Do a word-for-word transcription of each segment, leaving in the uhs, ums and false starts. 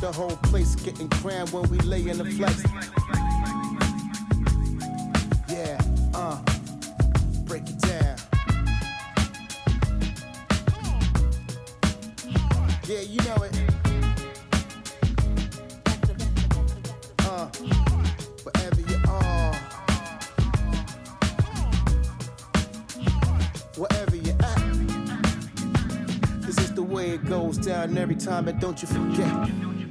The whole place getting crammed when we lay in the flex. Yeah, uh, break it down. Yeah, you know it. Uh, wherever you are, wherever you at. This is the way it goes down every time, and don't you forget.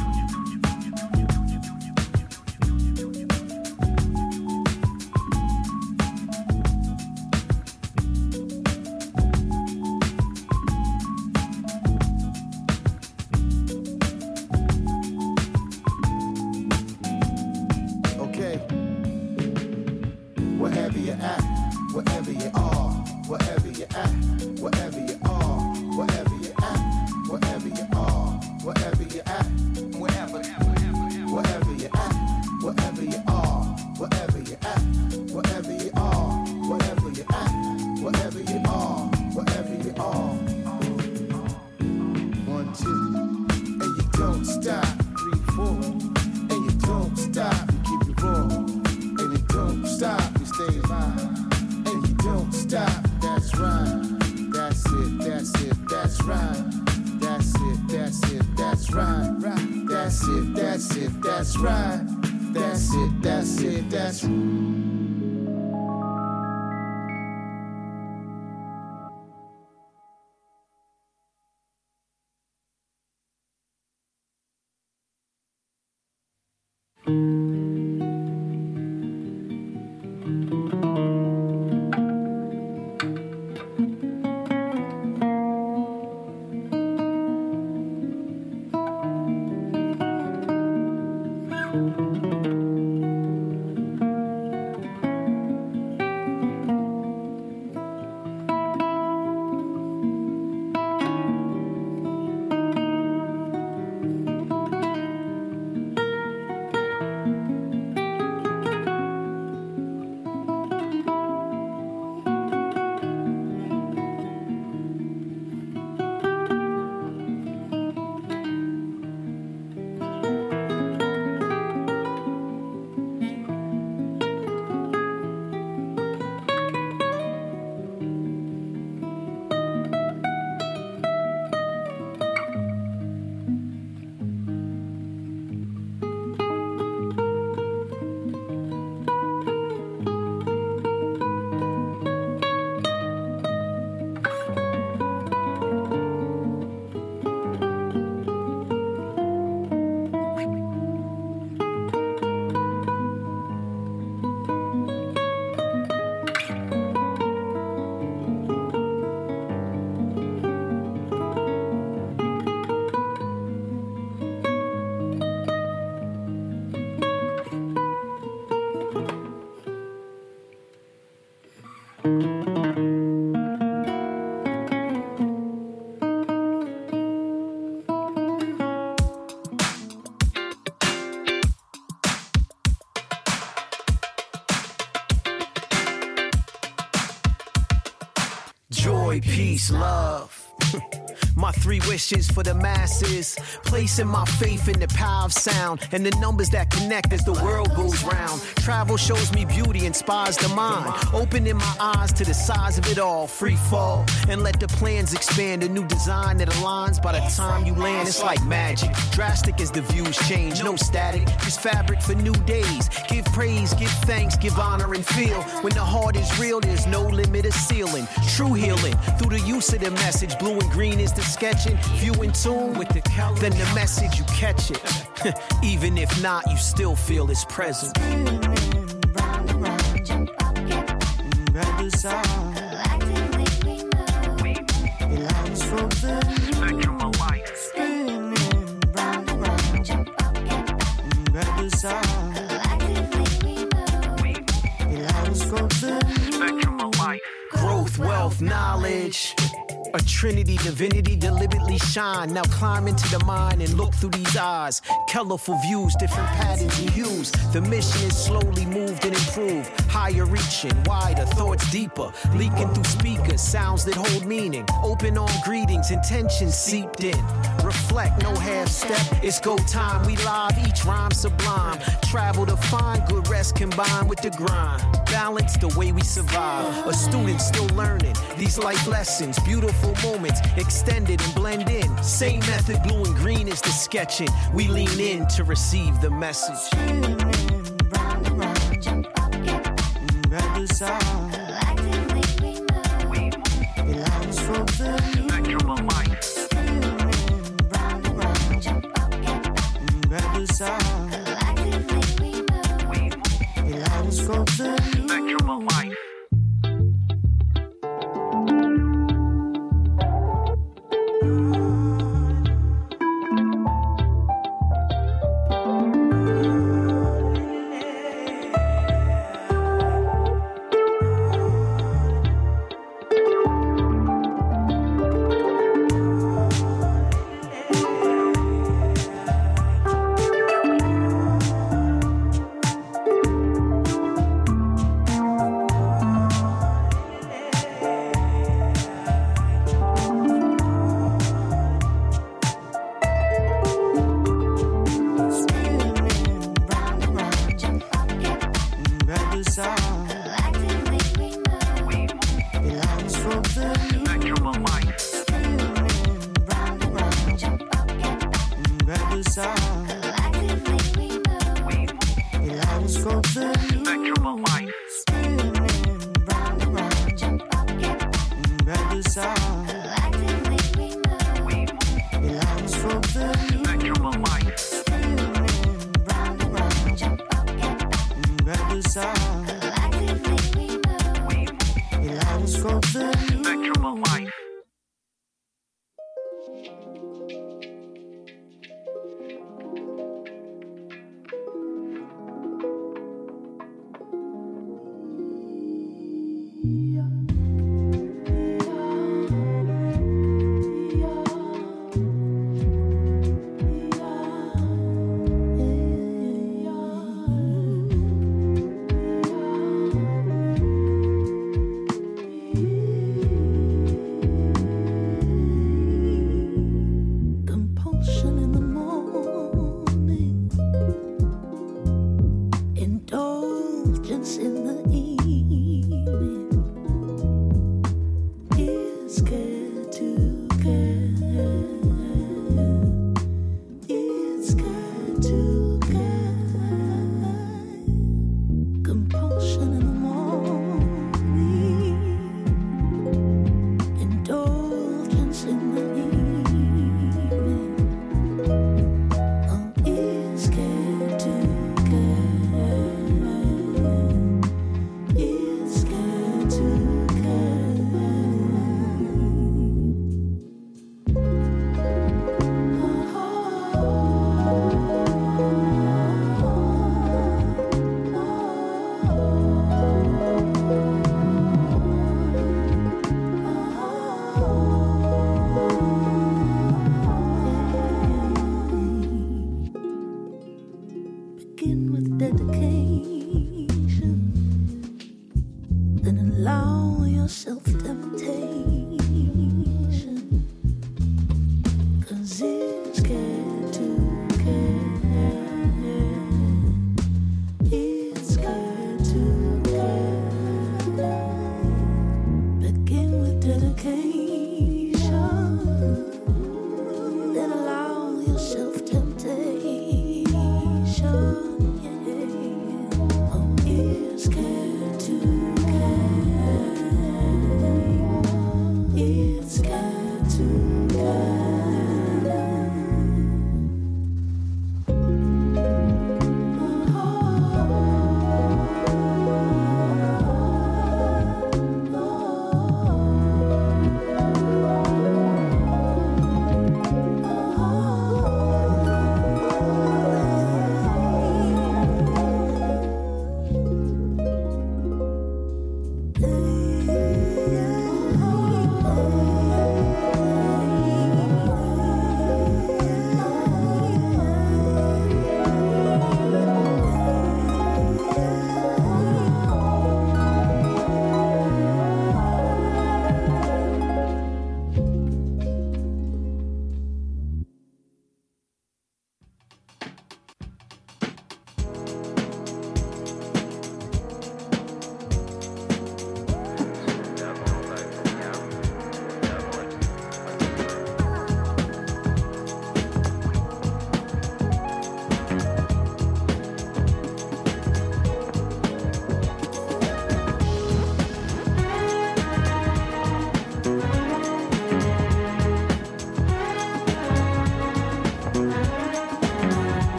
Peace, love. My three wishes for the masses, placing my faith in the power of sound and the numbers that connect as the world goes round. Travel shows me beauty, inspires the mind, opening my eyes to the size of it all. Free fall and let the plans expand, a new design that aligns. By the time you land, it's like magic, drastic as the views change. No static, just fabric for new days. Give praise, give thanks, give honor and feel. When the heart is real, there's no limit of ceiling. True healing through the use of the message. Blue and green is the sketching. If you in tune with the color, then the message, you catch it. Even if not, you still feel its presence. Spinning round and round, jump up, get grab the sound. Collectively we move. It lines for the Spectrum of life. spinning round and round, jump up, get grab the sound. Collectively we move. It lines for the Spectrum of life. Growth, wealth, knowledge. A A trinity, divinity, deliberately shine. Now climb into the mind and look through these eyes. Colorful views, different patterns and hues. The mission is slowly moved and improved. Higher reaching, wider, thoughts deeper. Leaking through speakers, sounds that hold meaning. Open on greetings, intentions seeped in. Reflect, no half step, it's go time. We live, each rhyme sublime. Travel to find good rest combined with the grind. Balance the way we survive. A student still learning these life lessons. Beautiful moments extended and blend in. Same method, blue and green is the sketching. We lean in to receive the message. Round and round, jump up, get back to sound. Collectively we move. It lines for the Spectrum of life. round and round, jump up, get back to sound. Collectively we move. It lines for the Spectrum of life.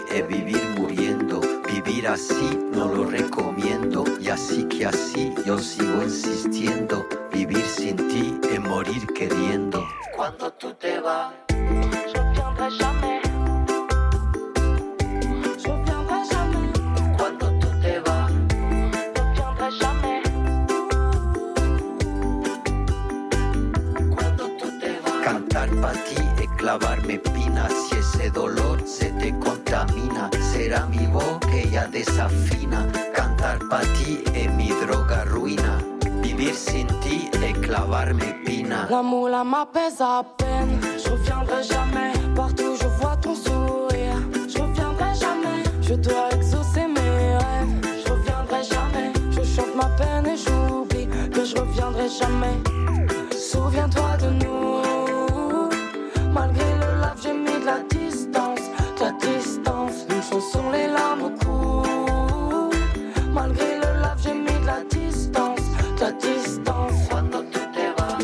es vivir muriendo. Vivir así no lo recomiendo. Y así que así yo sigo insistiendo. Vivir sin ti es morir queriendo. Cuando tú te vas, je reviendrai jamais. Je reviendrai jamais. Cuando tú te vas, je reviendrai jamais. Cuando tú te vas. Cantar pa' ti es clavarme espinas. Si ese dolor se te contamina, será mi voz que ya desafina. Cantar pa' ti es mi droga ruina. Vivir sin ti es clavarme espina. L'amour là m'apaise à peine. Je reviendrai jamais. Partout je vois ton sourire. Je reviendrai jamais. Je dois exaucer mes rêves. Je reviendrai jamais. Je chante ma peine et j'oublie que je reviendrai jamais. Souviens-toi de nous. Malgré le lave, j'ai mis de la distance. De la distance. Une chanson, les larmes au cou. Malgré le lave, j'ai mis de la distance. De la distance. Cuando tú te vas,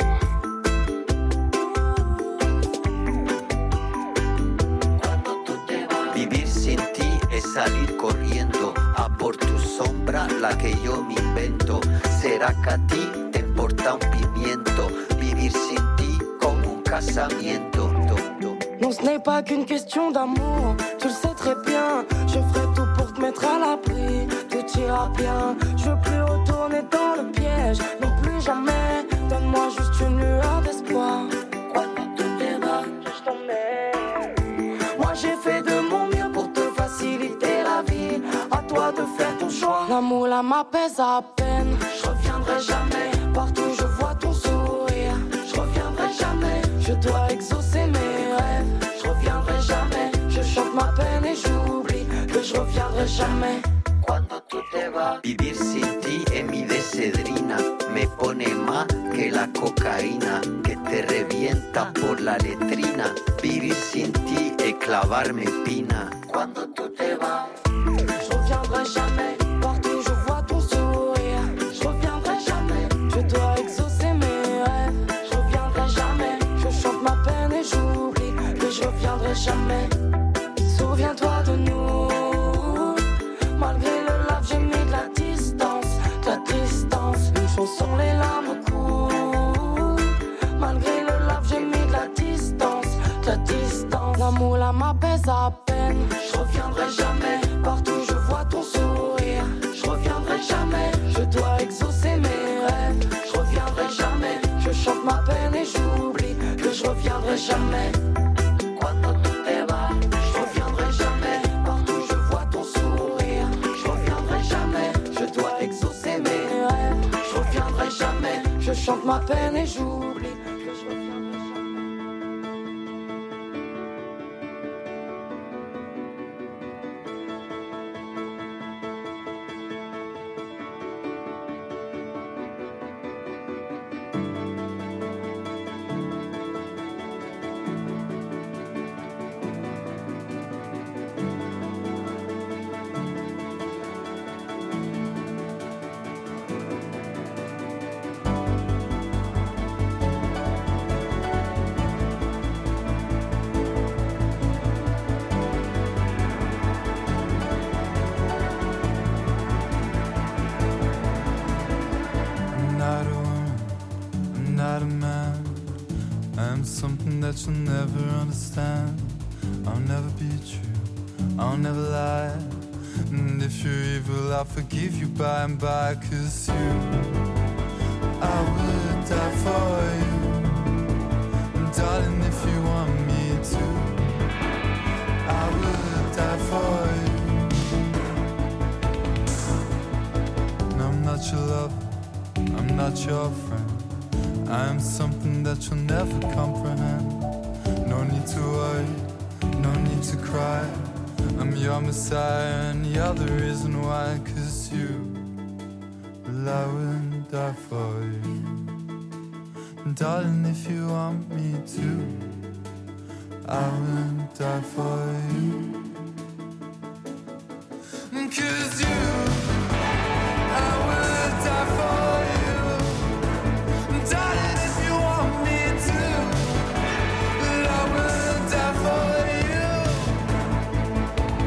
cuando tú te vas. Vivir sin ti es salir corriendo a por tu sombra, la que yo me invento. ¿Será que a ti te importa un pimiento? Vivir sin ti como un casamiento. Non, ce n'est pas qu'une question d'amour, tu le sais très bien. Je ferai tout pour te mettre à l'abri, tout ira bien. Je veux plus retourner dans le piège, non plus jamais. Donne-moi juste une lueur d'espoir. Cuando tú te vas, Je t'emmène. Moi j'ai fait de mon mieux pour te faciliter la vie. À toi de faire ton choix. L'amour là m'apaise à peine. Je reviendrai jamais. Partout je vois ton sourire. Je reviendrai jamais. Je dois exaucer mes rêves. Je reviendrai jamais. Je chante ma peine et j'oublie que je reviendrai jamais. cuando tú te vas. Vivir sin ti es mi decedrina. Me pone más que la cocaína que te revienta por la letrina. Vivir sin ti es clavarme espina. Cuando tú te vas, Je reviendrai jamais. Partout je vois ton sourire. Je reviendrai jamais. Je dois exaucer mes rêves. Je reviendrai jamais. Je chante ma peine et j'oublie que je reviendrai jamais. Souviens-toi de nous. Malgré le lave, j'ai mis de la distance. De la distance. Une chanson, les larmes au cou. Malgré le lave, j'ai mis de la distance. De la distance. L'amour là m'apaise à peine. Je reviendrai jamais. Partout je vois ton sourire. Je reviendrai jamais. Je dois exaucer mes rêves. Je reviendrai jamais. Je chante ma peine et j'oublie que je reviendrai jamais. cuando tú te vas, Je reviendrai jamais. Partout je vois ton sourire. Je reviendrai jamais. Je dois exaucer mes rêves. Je reviendrai jamais. Je chante ma peine et j'oublie que je reviendrai jamais. I'm not a woman, I'm not a man. I'm something that you'll never understand. I'll never be true, I'll never lie. And if you're evil, I'll forgive you by and by. Cause you, I would die for you. And darling, if you want me to, I would die for you. And I'm not your lover, I'm not your friend. I'm something that you'll never comprehend. No need to worry, no need to cry. I'm your messiah and you're the reason why. Cause you, well, I wouldn't die for you. And darling, if you want me to, I wouldn't die for you. Cause you, I would die for you. Darling, if you want me to, I will die for you.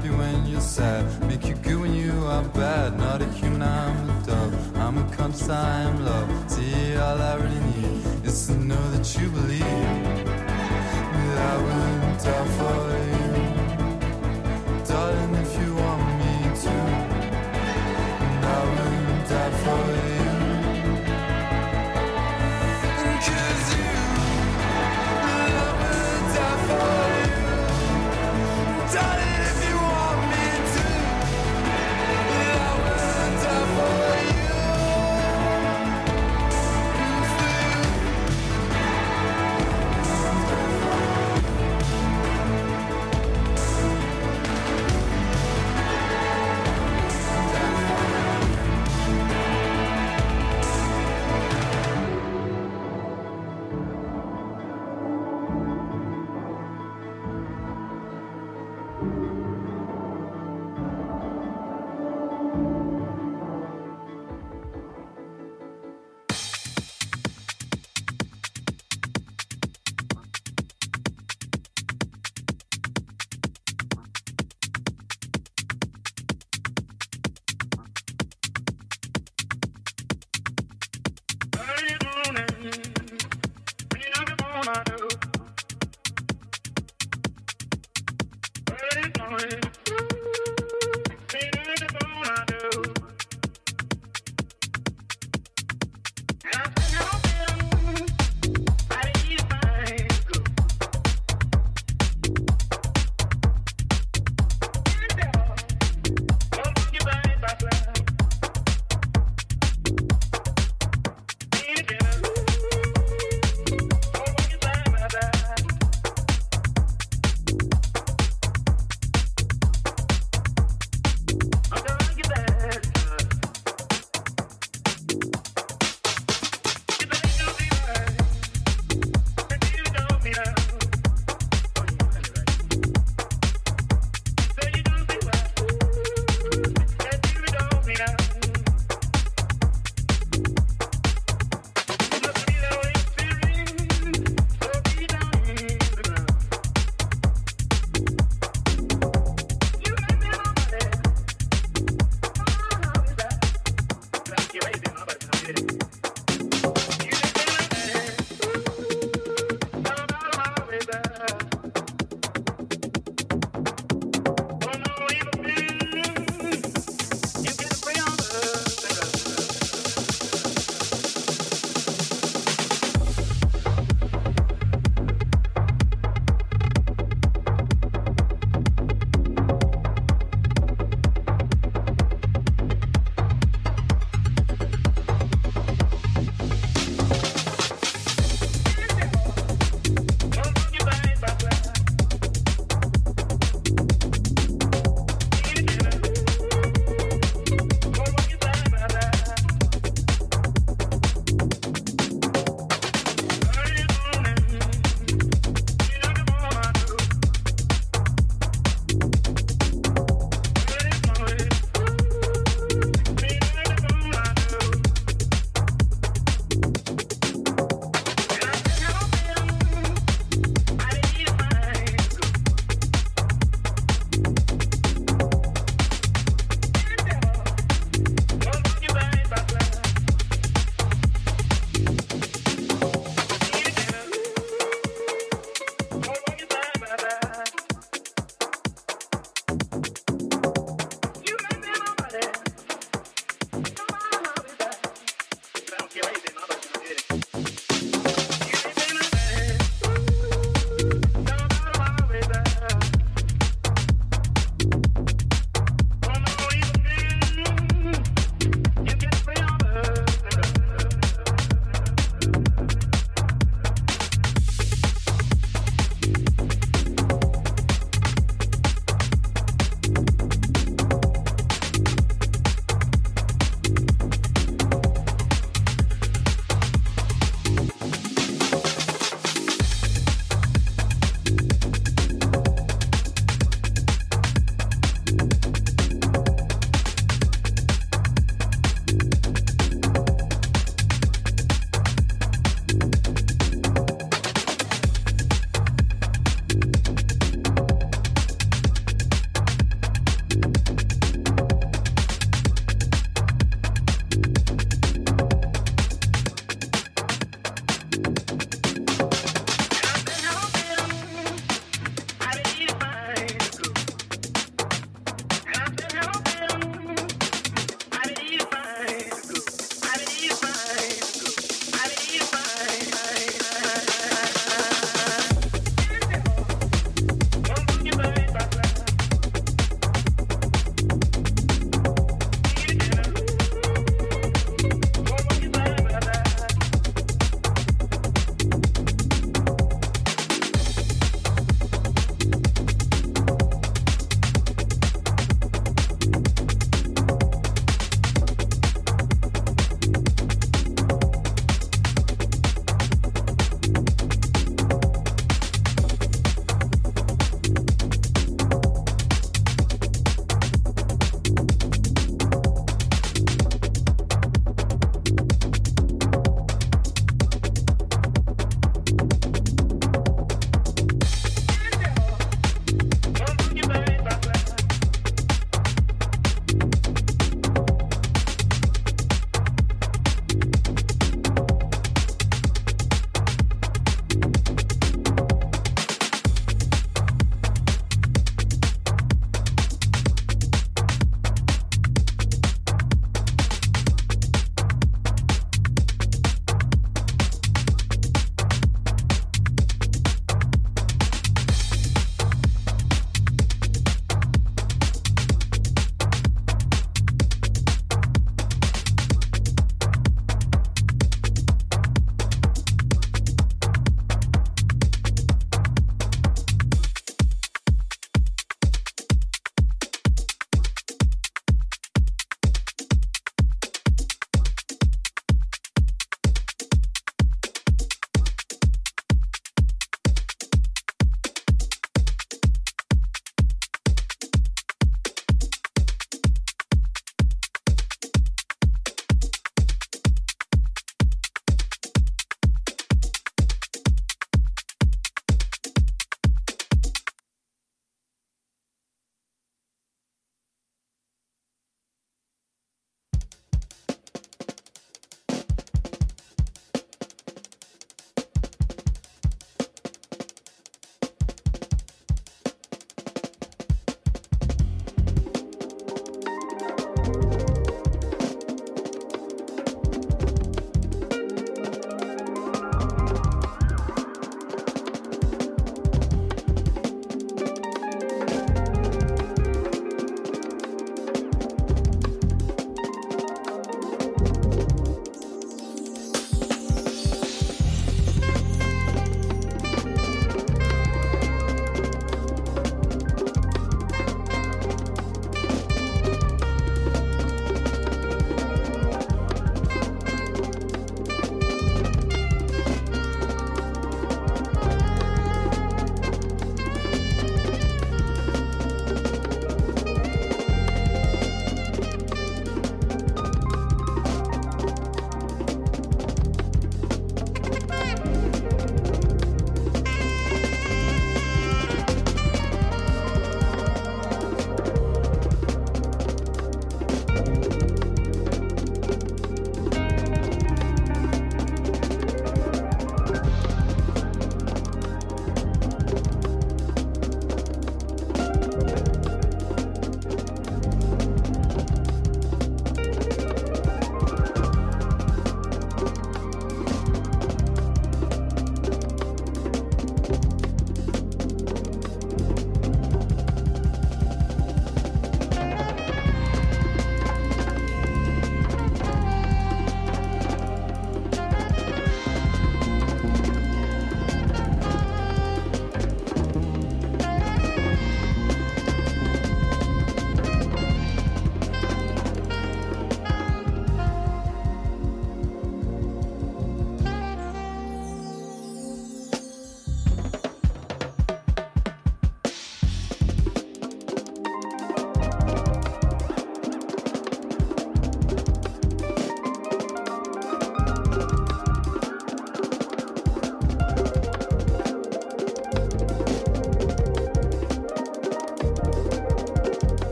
happy when you're sad, make you good when you are bad. Not a human, I'm a dove, I'm a conscious, I am love. See, all I really need is to know that you believe that I wouldn't die for you, darling, if you want me to. And I wouldn't die for you, and 'cause you, and I wouldn't die for you, darling, if you want me to. And I wouldn't die for you, and for you.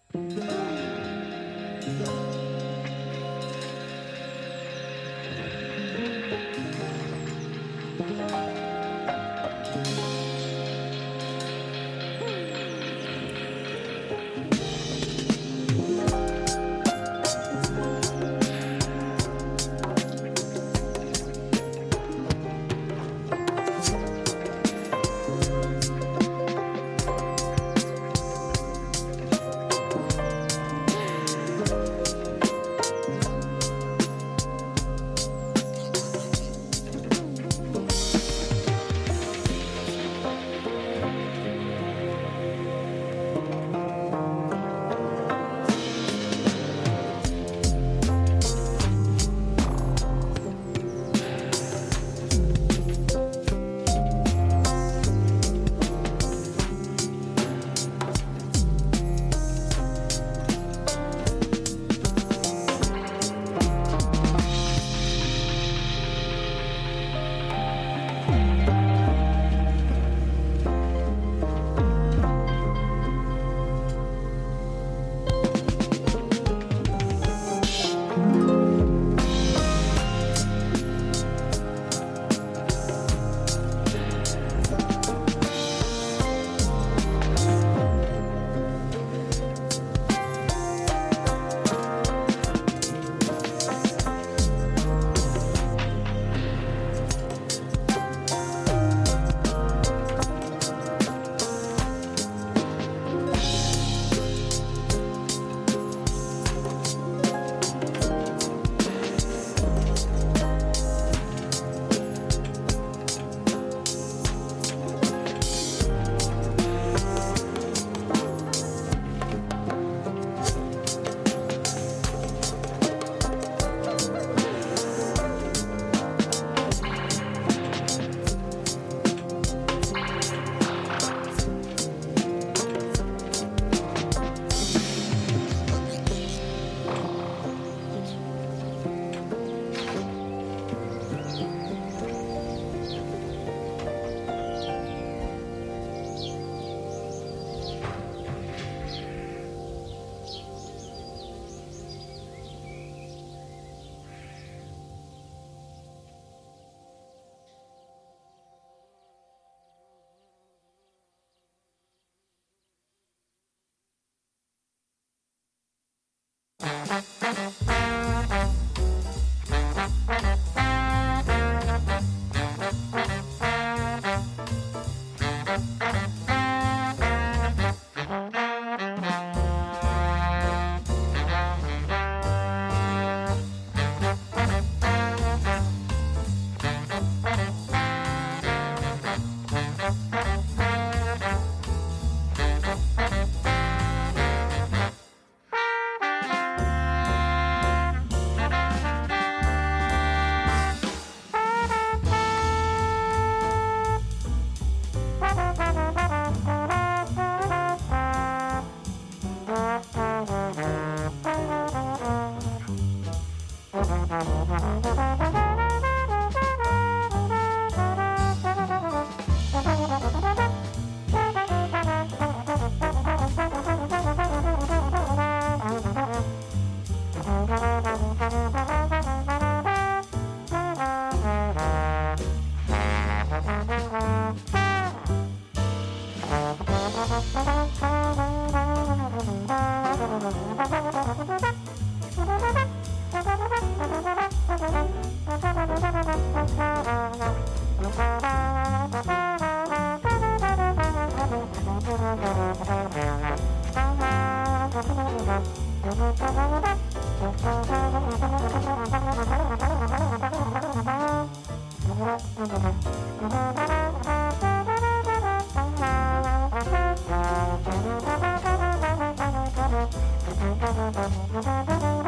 Thank you.